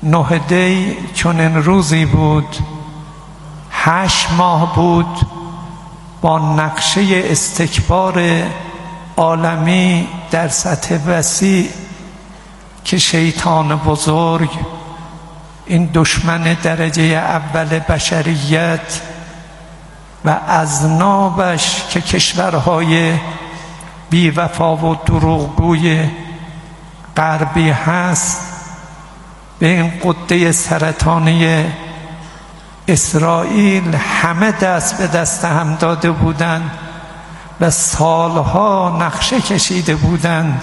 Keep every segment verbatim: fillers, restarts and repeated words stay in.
نه دی چنین روزی بود، هشت ماه بود با نقشه استکبار عالمی در سطح وسیع که شیطان بزرگ، این دشمن درجه اول بشریت و اذنابش که کشورهای بی وفا و دروغگوی غربی هست، به این قده سرطانی اسرائیل همه دست به دست هم داده بودند و سالها نقشه کشیده بودند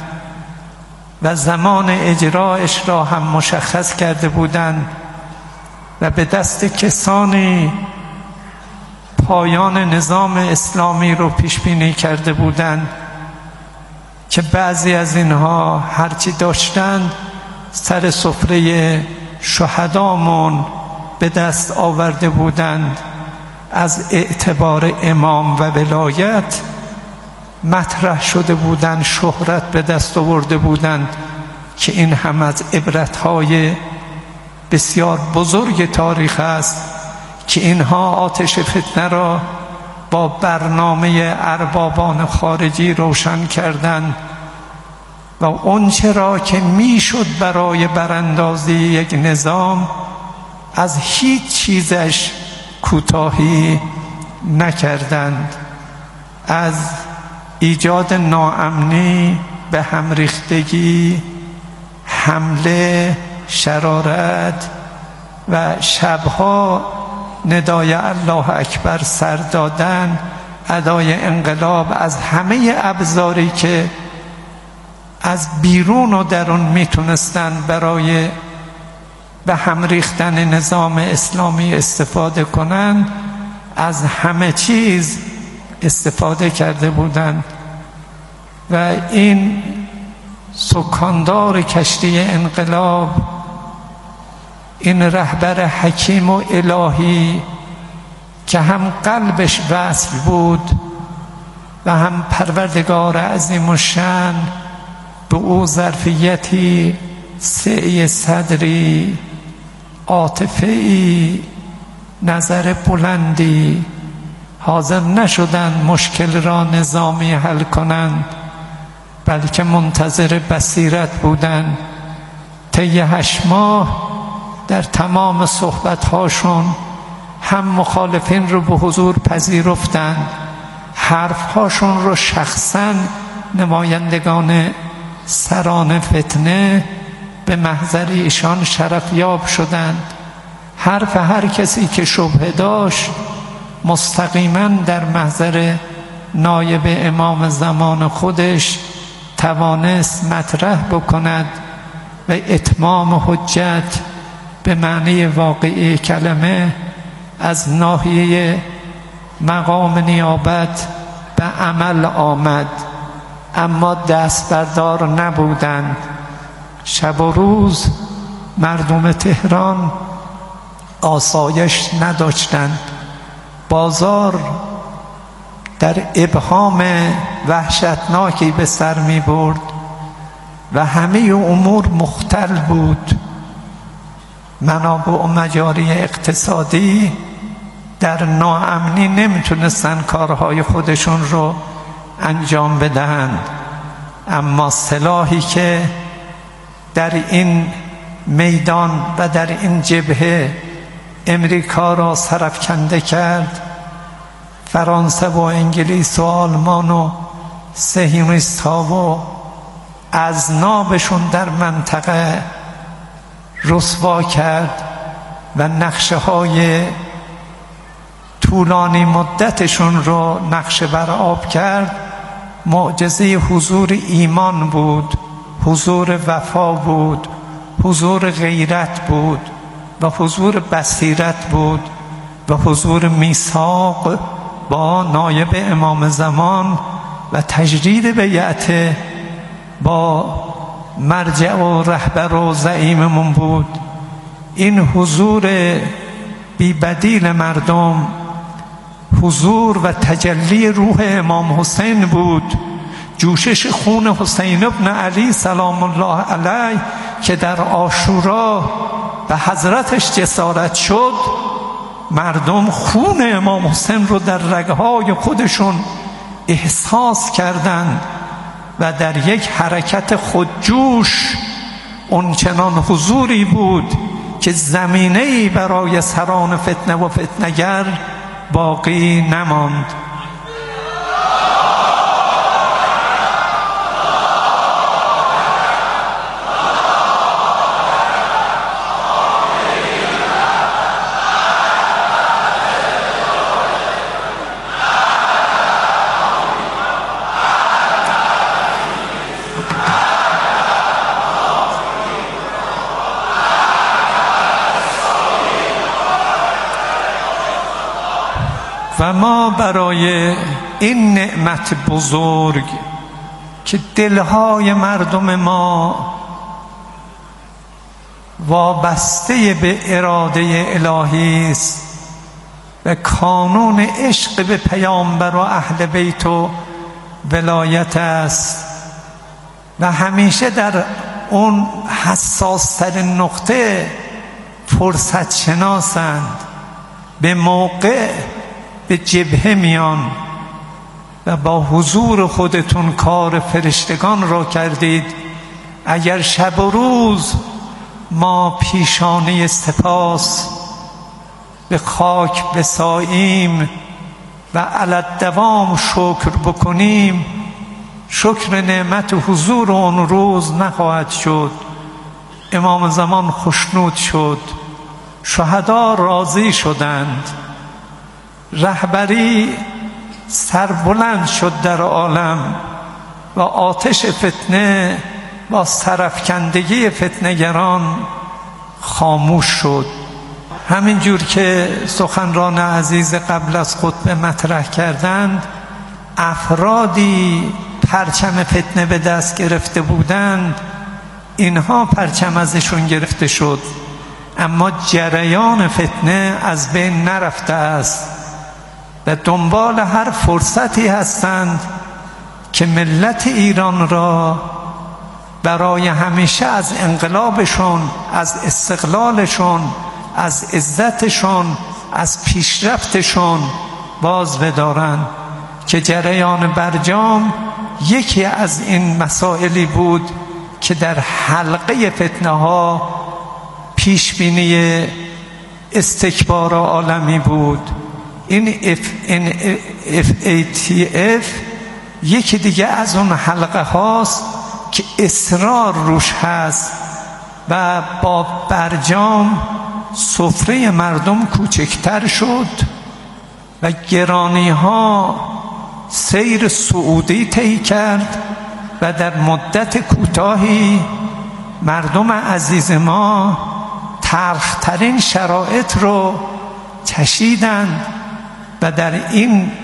و زمان اجرایش را هم مشخص کرده بودند و به دست کسانی پایان نظام اسلامی رو پیش بینی کرده بودند که بعضی از اینها هرچی داشتند سر سفره شهدامون به دست آورده بودند، از اعتبار امام و ولایت مطرح شده بودند، شهرت به دست آورده بودند که این هم از عبرت‌های بسیار بزرگ تاریخ است که اینها آتش فتنه را با برنامه اربابان خارجی روشن کردند و اونچه را که میشد برای براندازی یک نظام از هیچ چیزش کوتاهی نکردند، از ایجاد ناامنی به هم ریختگی، حمله، شرارت و شبها ندای الله اکبر سر دادن، ادای انقلاب، از همه ابزاری که از بیرون و درون میتونستن برای به هم ریختن نظام اسلامی استفاده کنند، از همه چیز استفاده کرده بودند و این سکاندار کشتی انقلاب، این رهبر حکیم و الهی که هم قلبش وصل بود و هم پروردگار عظیم الشأن به او ظرفیتی سعی صدری، عاطفه‌ای، نظر بلندی، حاضر نشدند مشکل را نظامی حل کنند، بلکه منتظر بصیرت بودند. طی هشت ماه در تمام صحبت‌هاشون هم مخالفین رو به حضور پذیرفتند، حرف‌هاشون رو شخصاً نمایندگان سران فتنه به محضر ایشان شرفیاب شدند. حرف هر کسی که شبهه داشت مستقیما در محضر نایب امام زمان خودش توانست مطرح بکند و اتمام حجت به معنی واقعی کلمه از ناحیه مقام نیابت به عمل آمد، اما دست بردار نبودند. شب و روز مردم تهران آسایش نداشتند، بازار در ابهام وحشتناکی به سر می برد و همه امور مختل بود. منابع و مجاری اقتصادی در ناامنی نمیتونستن کارهای خودشون رو انجام بدهند، اما سلاحی که در این میدان و در این جبهه امریکا را سرافکنده کرد، فرانسه و انگلیس و آلمان و صهیونیست ها و اذنابشون در منطقه رسوا کرد و نقشه های طولانی مدتشون رو نقشه بر آب کرد، معجزه حضور ایمان بود، حضور وفا بود، حضور غیرت بود و حضور بصیرت بود و حضور میثاق با نایب امام زمان و تجدید بیعت با مرجع و رهبر و زعیممون بود. این حضور بی بدیل مردم حضور و تجلی روح امام حسین بود، جوشش خون حسین ابن علی سلام الله علیه که در عاشورا به حضرتش جسارت شد، مردم خون امام حسین رو در رگهای خودشون احساس کردند و در یک حرکت خودجوش اون چنان حضوری بود که زمینه‌ای برای سران فتنه و فتنه‌گر باقی نماند. و ما برای این نعمت بزرگ که دلهای مردم ما وابسته به اراده الهی است و کانون عشق به پیامبر و اهل بیت و ولایت است و همیشه در اون حساس ترین نقطه فرصت شناسند، به موقع به جبهه میان و با حضور خودتون کار فرشتگان را کردید. اگر شب و روز ما پیشانه سپاس به خاک بساییم و علی دوام شکر بکنیم، شکر نعمت حضور اون روز نخواهد شد. امام زمان خوشنود شد، شهدا راضی شدند، رهبری سربلند شد در عالم و آتش فتنه با سرافکندگی فتنه‌گران خاموش شد. همین جور که سخنران عزیز قبل از خطبه مطرح کردند، افرادی پرچم فتنه به دست گرفته بودند، اینها پرچم ازشون گرفته شد، اما جریان فتنه از بین نرفته است و دنبال هر فرصتی هستند که ملت ایران را برای همیشه از انقلابشون، از استقلالشون، از عزتشون، از پیشرفتشون باز بدارند. که جریان برجام یکی از این مسائلی بود که در حلقه فتنه ها پیش بینی استکبار عالمی بود. این اف ای تی اف یکی دیگه از اون حلقه هاست که اصرار روش هست و با برجام سفره مردم کوچکتر شد و گرانی ها سیر صعودی طی کرد و در مدت کوتاهی مردم عزیز ما تلخترین شرایط رو چشیدند و در این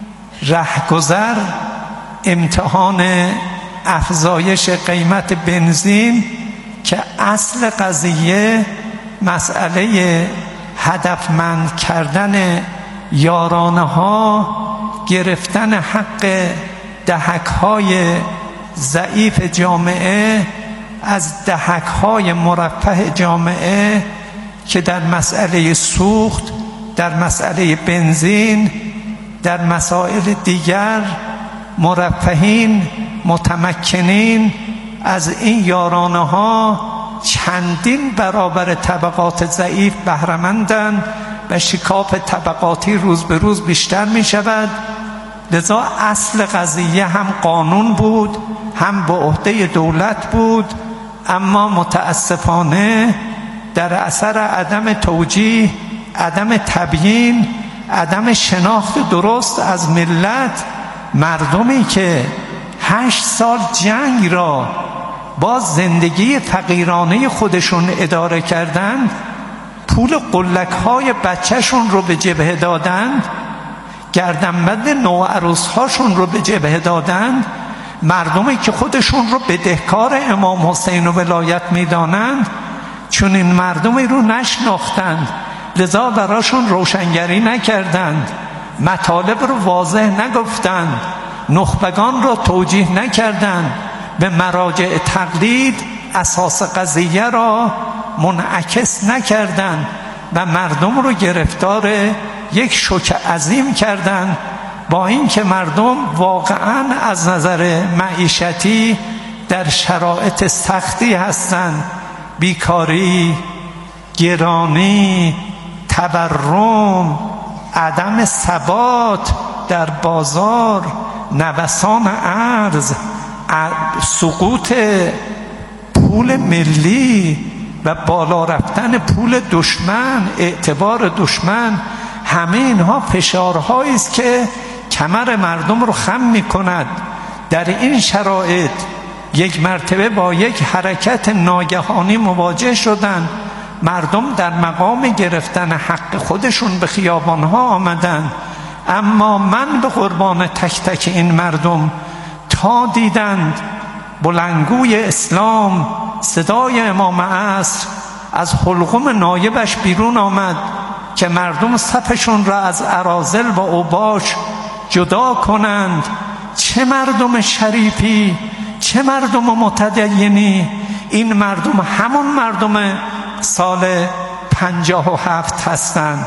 رهگذر امتحان افزایش قیمت بنزین که اصل قضیه مسئله هدفمند کردن یارانه ها، گرفتن حق دهک های ضعیف جامعه از دهک های مرفه جامعه که در مسئله سوخت، در مسئله بنزین، در مسائل دیگر مرفهین متمکنین از این یارانه ها چندین برابر طبقات ضعیف بهره‌مندند و شکاف طبقاتی روز به روز بیشتر می شود. لذا اصل قضیه هم قانون بود، هم به عهده دولت بود، اما متاسفانه در اثر عدم توجیه، عدم تبیین، عدم شناخت درست از ملت، مردمی که هشت سال جنگ را با زندگی فقیرانه خودشون اداره کردند، پول قلک های بچهشون رو به جبهه دادند، گردنبند نوعروس هاشون رو به جبهه دادند، مردمی که خودشون رو بدهکار امام حسین و ولایت میدانند چون این مردمی رو نشناختند، لذا براشون روشنگری نکردند، مطالب رو واضح نگفتند، نخبگان رو توجیه نکردند، به مراجع تقلید اساس قضیه را منعکس نکردند و مردم رو گرفتار یک شوک عظیم کردند، با اینکه مردم واقعا از نظر معیشتی در شرایط سختی هستند، بیکاری، گرانی، تورم، عدم ثبات در بازار، نوسان ارز، سقوط پول ملی و بالا رفتن پول دشمن، اعتبار دشمن، همه اینها فشارهایی است که کمر مردم رو خم می‌کند. در این شرایط یک مرتبه با یک حرکت ناگهانی مواجه شدند. مردم در مقام گرفتن حق خودشون به خیابانها آمدند، اما من به قربان تک تک این مردم تا دیدند بلندگوی اسلام، صدای امام عصر از حلقوم نایبش بیرون آمد که مردم صفشون را از اراذل و اوباش جدا کنند. چه مردم شریفی، چه مردم متدینی! این مردم همون مردم سال پنجاه و هفت هستند.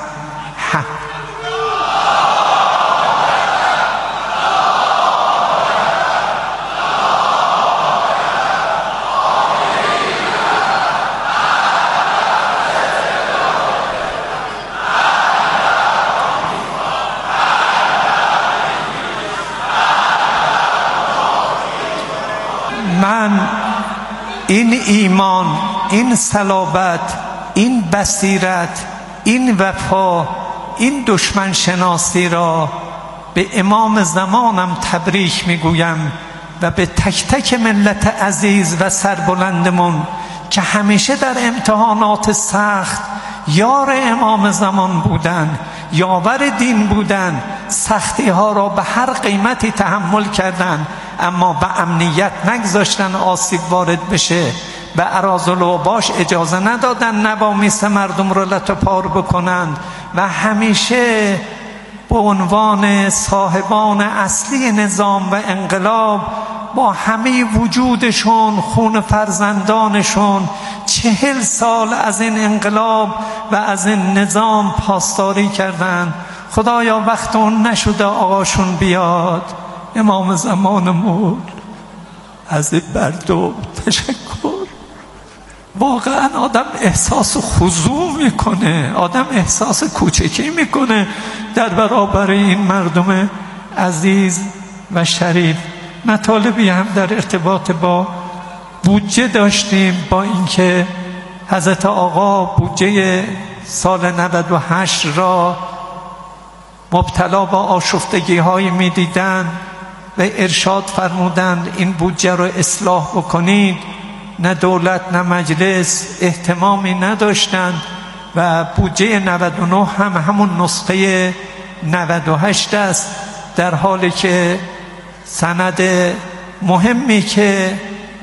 من این ایمان، این صلابت، این بصیرت، این وفا، این دشمن شناسی را به امام زمانم تبریک میگویم و به تک تک ملت عزیز و سربلندمون که همیشه در امتحانات سخت یار امام زمان بودن، یاور دین بودن، سختی ها را به هر قیمتی تحمل کردن، اما به امنیت نگذاشتن آسیب وارد بشه. به اراذل و اوباش اجازه ندادن نوامیس مردم رو لت و پار بکنند و همیشه به عنوان صاحبان اصلی نظام و انقلاب با همه وجودشون، خون فرزندانشون، چهل سال از این انقلاب و از این نظام پاسداری کردند. خدایا وقت اون نشده آقاشون بیاد، امام زمانمون، از مردم تشکر. واقعا آدم احساس خضوع میکنه، آدم احساس کوچکی میکنه در برابر این مردم عزیز و شریف. مطالبی هم در ارتباط با بودجه داشتیم، با اینکه حضرت آقا بودجه سال نود و هشت را مبتلا با آشفتگی های می دیدن و ارشاد فرمودند این بودجه را اصلاح بکنید. نه دولت نه مجلس اهتمامی نداشتند و بودجه نود و نه هم همون نسخه نود و هشت است، در حالی که سند مهمی که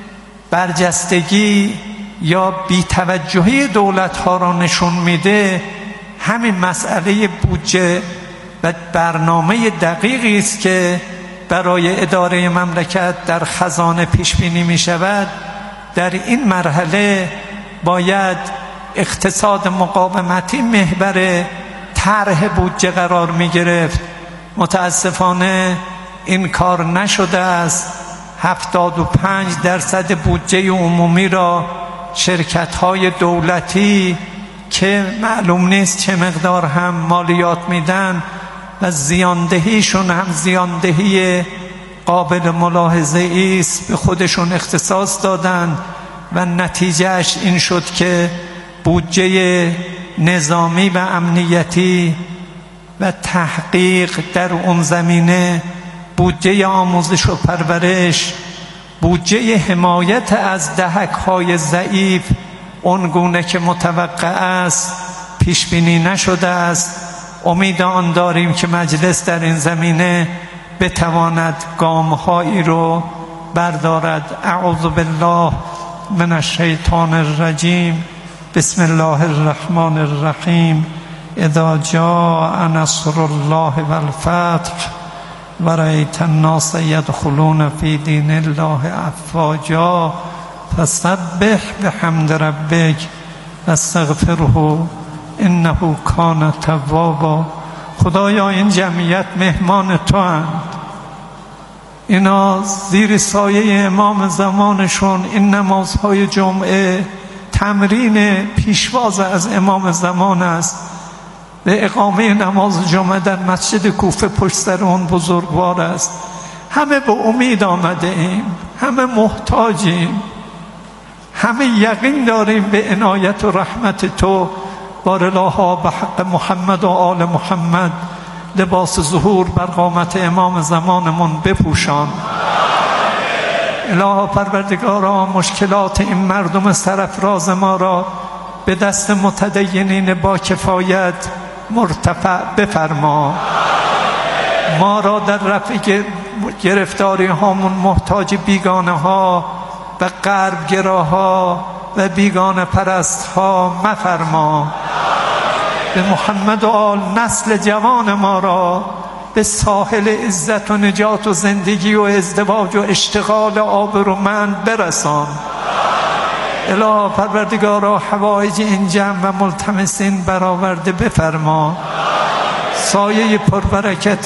برجستگی یا بی‌توجهی دولت ها را نشون میده همین مسئله بودجه و برنامه دقیقی است که برای اداره مملکت در خزانه پیش بینی می شود. در این مرحله باید اقتصاد مقاومتی محور طرح بودجه قرار می گرفت. متاسفانه این کار نشده است. هفتاد و پنج درصد بودجه عمومی را شرکت‌های دولتی که معلوم نیست چه مقدار هم مالیات میدن و زیاندهیشون هم زیاندهی قابل ملاحظه است به خودشون اختصاص دادن و نتیجهش این شد که بودجه نظامی و امنیتی و تحقیق در اون زمینه، بودجه آموزش و پرورش، بودجه حمایت از دهک‌های ضعیف اونگونه که متوقع است پیش بینی نشده است. امید آن داریم که مجلس در این زمینه بتواند گام‌هایی رو بردارد. اعوذ بالله من الشیطان الرجیم. بسم الله الرحمن الرحیم. اذا جاء نصر الله والفتح ورأیت الناس يدخلون في دین الله افواجا فسبح بحمد ربک واستغفره انه کان توابا. خدایا این جمعیت مهمان تو اند، اینا زیر سایه امام زمانشون این نمازهای جمعه تمرین پیشواز از امام زمان است. به اقامه نماز جمعه در مسجد کوفه پشت سر اون بزرگوار است. همه به امید آمده ایم، همه محتاجیم، همه یقین داریم به عنایت و رحمت تو. بارالها به حق محمد و آل محمد لباس ظهور بر قامت امام زمانمون بپوشان. الها پروردگارا مشکلات این مردم سرافراز ما را به دست متدینین با کفایت مرتفع بفرما. ما را در رفع گرفتاری هامون محتاج بیگانه ها و غرب گراها و بیگانه پرست ها مفرما. به محمد و آل نسل جوان ما را به ساحل عزت و نجات و زندگی و ازدواج و اشتغال آبرومند برسان. الها پروردگارا حوایج این جمع و ملتمسین برآورده بفرما. سایه پربرکت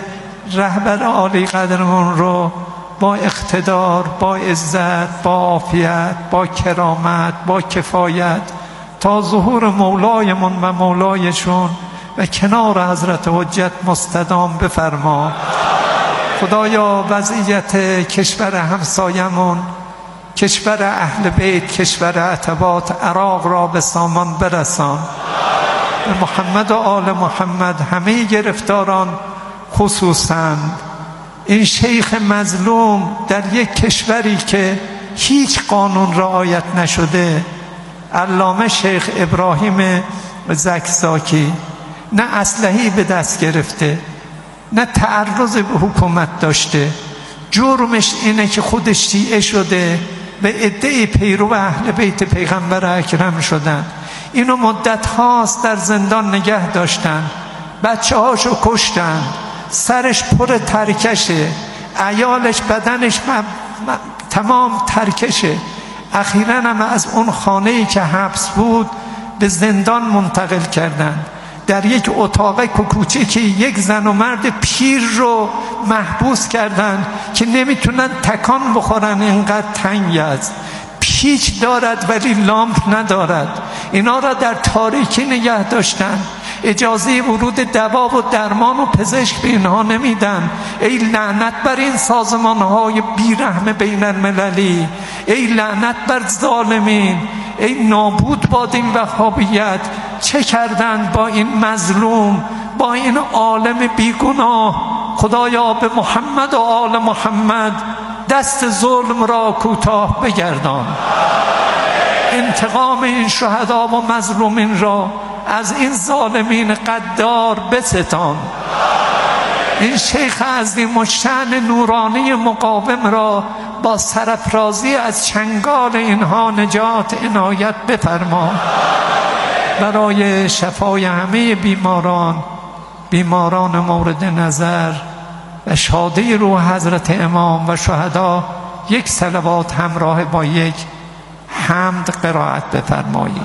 رهبر عالی قدرمون رو با اقتدار، با عزت، با عافیت، با کرامت، با کفایت تا ظهور مولایمون و مولایشون و کنار حضرت حجت مستدام بفرما. خدایا وضعیت کشور همسایمون، کشور اهل بیت، کشور عتبات عراق را به سامان برسان. به محمد و آل محمد همه گرفتاران، خصوصاً این شیخ مظلوم در یک کشوری که هیچ قانون رعایت نشده، علامه شیخ ابراهیم زکزاکی، نه اسلحه‌ای به دست گرفته، نه تعرض به حکومت داشته، جرمش اینه که خودش شیعه شده و عده پیرو اهل بیت پیغمبر اکرم شدن. اینو مدت هاست در زندان نگه داشتن، بچه هاشو کشتن، سرش پر ترکشه، عیالش بدنش م... م... تمام ترکشه. اخیراً هم از اون خانه‌ای که حبس بود به زندان منتقل کردن. در یک اتاق کوچیکی یک زن و مرد پیر رو محبوس کردن که نمیتونن تکان بخورن، اینقدر تنگ است. پیچ دارد ولی لامپ ندارد. اینا را در تاریکی نگه داشتن، اجازه ورود دوا و درمان و پزشک به اینها نمیدن. ای لعنت بر این سازمانهای بیرحم بین المللی، ای لعنت بر ظالمین، ای نابود باد این وهابیت. چه کردن با این مظلوم، با این عالم بیگناه؟ خدایا به محمد و آل محمد دست ظلم را کوتاه بگردان. انتقام این شهدا و مظلومین را از این ظالمین قدار بستان. این شیخ عظیم الشأن نورانی مقاوم را با سرافرازی از چنگال اینها نجات عنایت بفرما. برای شفای همه بیماران، بیماران مورد نظر و شادی روح حضرت امام و شهدا یک صلوات همراه با یک حمد قرائت بفرمایید.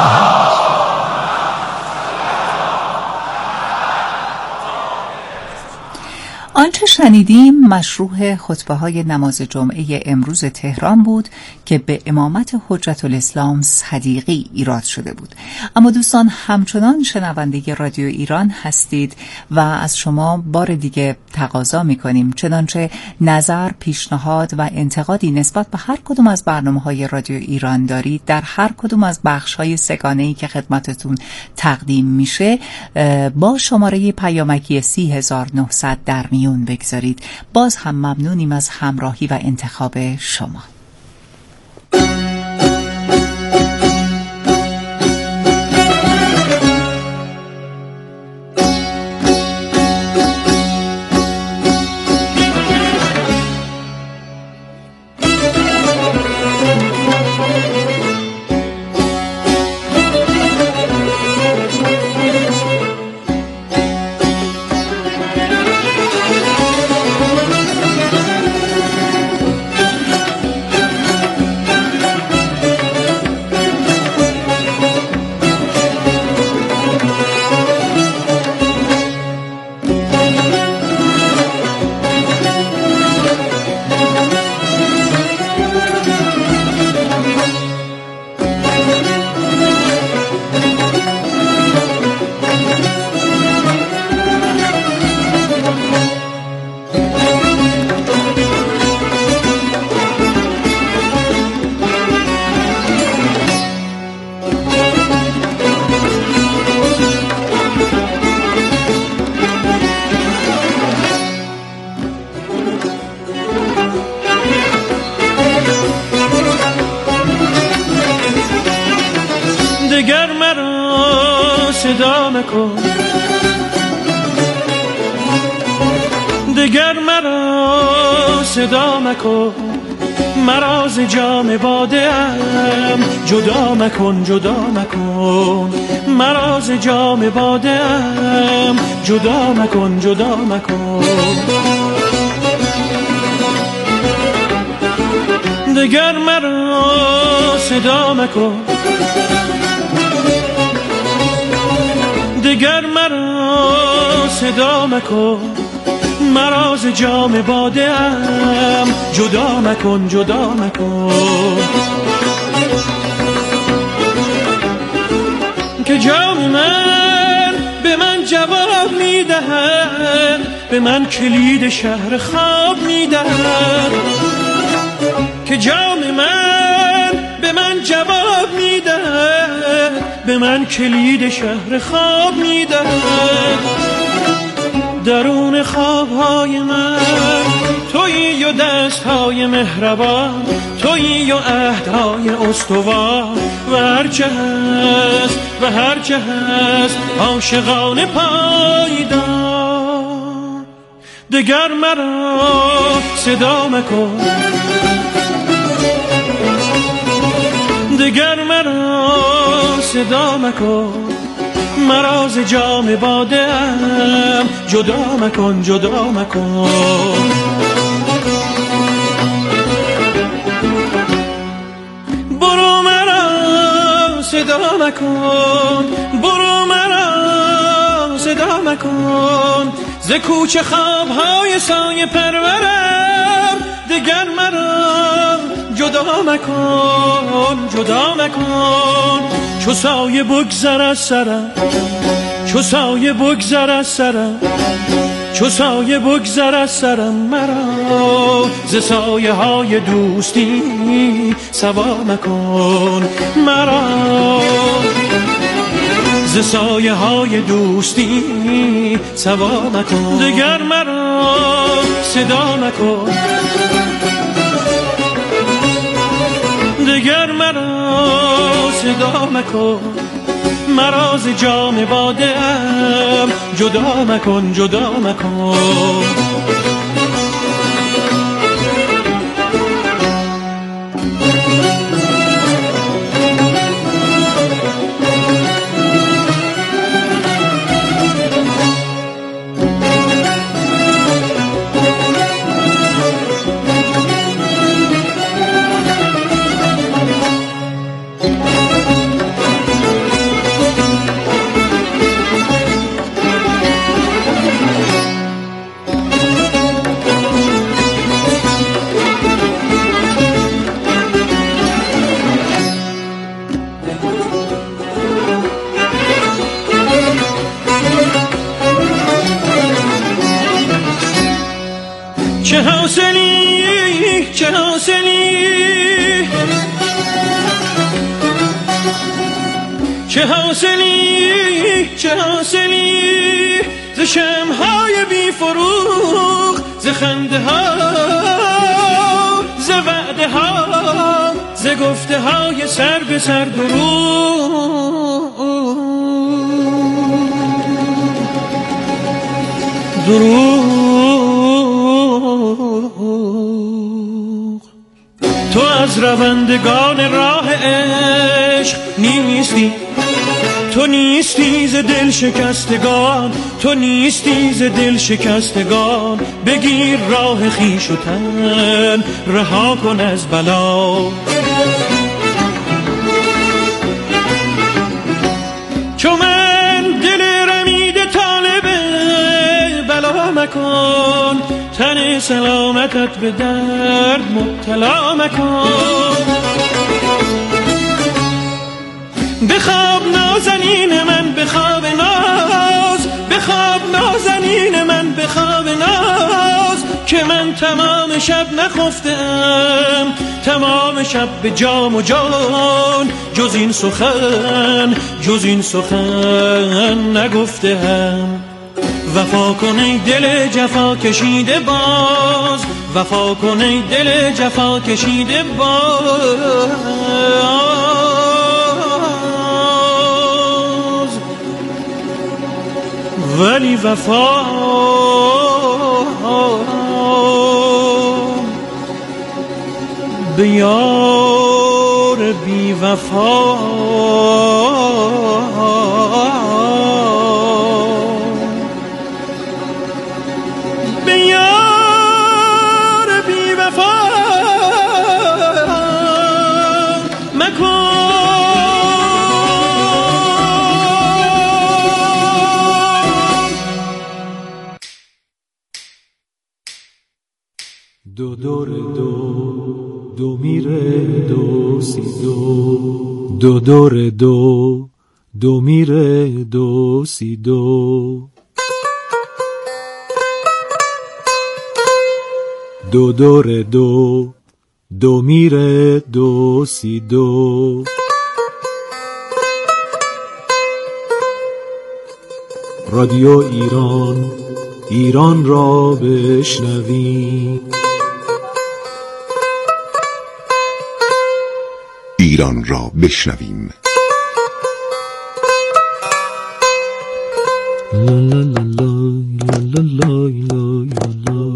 آنچه شنیدیم مشروح خطبه های نماز جمعه امروز تهران بود که به امامت حجت الاسلام صدیقی ایراد شده بود. اما دوستان همچنان شنونده رادیو ایران هستید و از شما بار دیگه تقاضا میکنیم چنانچه نظر، پیشنهاد و انتقادی نسبت به هر کدوم از برنامه های رادیو ایران دارید در هر کدوم از بخش های سگانه‌ای که خدمتتون تقدیم میشه با شماره پیامکی سی هزار و نهصد در میون بگذارید. باز هم ممنونیم از همراهی و انتخاب شما. دگر مرا صدا مکن، دگر مرا صدا مکن، مرا ز جام باده ام جدا مکن، جدا مکن، مرا ز جام باده ام جدا مکن، جدا مکن. دگر مرا صدا مکن، دگر مرا صدا مکن، مرا ز جام باده ام جدا مکن، جدا مکن. که جام من به من جواب میدهد، به من کلید شهر خواب میدهد. که جام من به من جواب میدهد، به من کلید شهر خواب میدهد. درون خوابهای من تویی و دستهای مهربان، تویی و عهدهای استوار، و هرچه هست و هرچه هست عاشقانه پایدار. دگر مرا صدا مکن، دگر مرا صدا مکن، مرا ز جام باده ام جدا مکن، جدا مکن. برو مرا صدا مکن، برو مرا صدا مکن، ز کوچه خوابهای سایه پرورم. دگر مرا جدا مکن، جدا مکن، چو سایه بگذر از سرم، چو سایه بگذر از سرم، چو سایه بگذر از سرم. مرا ز سایه های دوستی سوا مکن، مرا ز سایه های دوستی سوا مکن. دگر مرا صدا مکن، دگر مرا صدا مکن، مرا ز جام باده ام جدا مکن، جدا مکن. چه حاصلی، چه حاصلی، چه حاصلی، چه حاصلی، ز شمع‌های بی فروغ، ز خنده ها، ز وعده ها، ز گفته های سر به سر دروغ، دروغ. تو از روندگان راه عشق نیستی، تو نیستی ز دل شکستگان، تو نیستی ز دل شکستگان. بگیر راه خویش و تن رها کن از بلا. چو من دل رمیده طالب بلا مکن، تن سلامتت به درد مبتلا مکن. بخواب نازنین من، بخواب ناز، بخواب نازنین من، بخواب ناز، که من تمام شب نخفتم، تمام شب به جام و جان، جز این سخن، جز این سخن نگفتم. وفا کن ای دل جفا کشیده باز، وفا کن ای دل جفا کشیده باز. ولی وفا به یار بی وفا به یار بی وفا مکن. دو دور دو دو میره دو سی دو دو دور دو دو میره دو سی دو دو دور دو دو میره دو سی دو رادیو ایران ایران را بشنوی ایران را بشنویم. لا لا لا لا لا لا لا لا.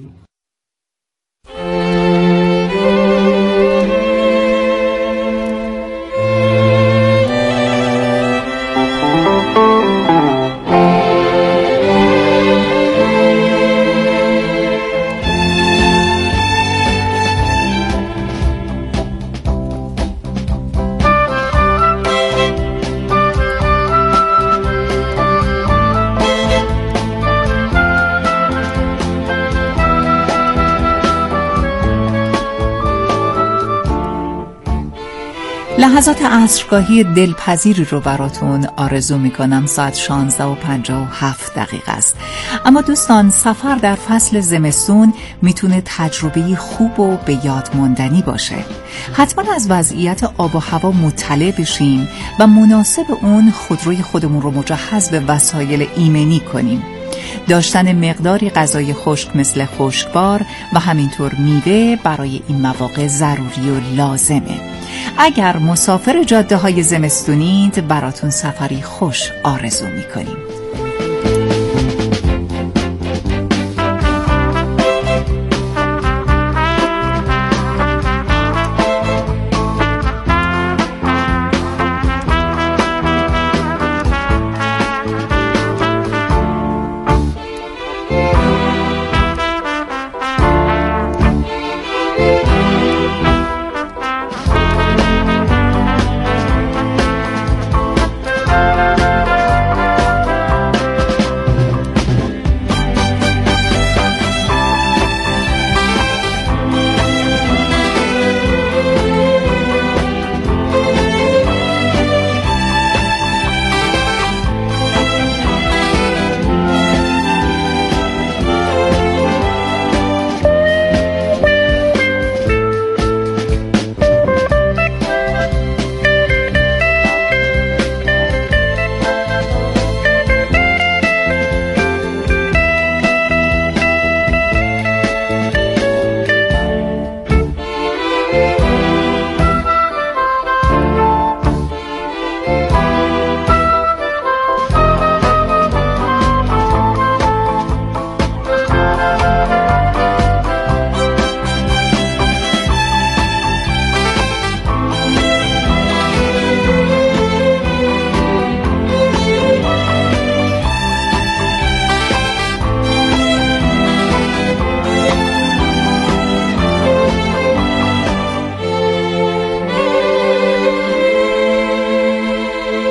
لحظات عصرگاهی دلپذیری رو براتون آرزو میکنم. ساعت شانزده و پنجاه و هفت دقیقه است. اما دوستان، سفر در فصل زمستون میتونه تجربه خوب و به یاد ماندنی باشه. حتما از وضعیت آب و هوا مطلع بشیم و مناسب اون خودروی خودمون رو مجهز به وسایل ایمنی کنیم. داشتن مقداری غذای خشک مثل خشکبار و همینطور میوه برای این مواقع ضروری و لازمه. اگر مسافر جاده های زمستونید، براتون سفری خوش آرزو میکنیم.